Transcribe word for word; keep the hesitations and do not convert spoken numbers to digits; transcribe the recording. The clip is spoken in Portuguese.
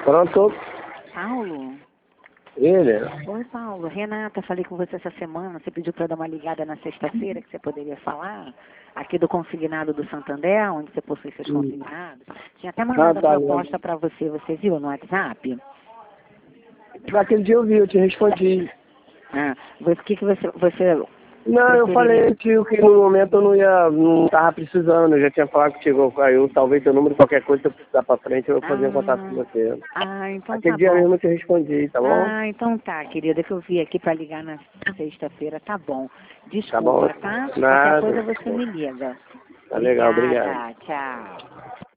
Pronto? Paulo? Ele? Oi, Paulo. Renata, falei com você essa semana. Você pediu para dar uma ligada na sexta-feira, que você poderia falar. Aqui do consignado do Santander, onde você possui seus Hum. consignados. Tinha até Ah, mandado a tá, proposta para você. Você viu no WhatsApp? Naquele dia eu vi, eu te respondi. Ah, o que, que você... você Não, eu falei que, que no momento eu não ia, não tava precisando, eu já tinha falado contigo, aí eu talvez teu número, qualquer coisa, se eu precisar pra frente, eu vou fazer ah, um contato com você. ah, então Aquele tá dia bom. mesmo eu te respondi, tá bom? Ah, então tá, querida, que eu vi aqui para ligar na sexta-feira, tá bom. Tá bom? Desculpa, tá? Qualquer Nada. coisa você me liga. Tá legal, obrigado. Obrigada, tchau.